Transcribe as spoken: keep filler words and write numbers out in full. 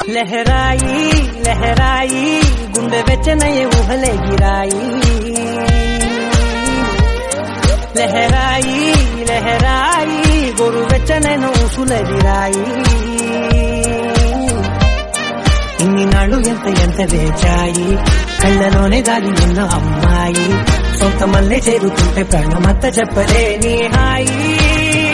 లహరాయి లహరాయి గుండె వెచ్చనయ్యే ఊహలే గిరాయి లహరాయి లహరాయి గోరు వెచ్చనైన ఊసులెదిరాయి ఇన్ని నాళ్ళు ఎంత ఎంత వేచాయి కళ్ళలోనే దాగి ఉన్న అమ్మాయి సొంత మల్లె చేరుతుంటే ప్రాణమంతా చెప్పలేని హాయి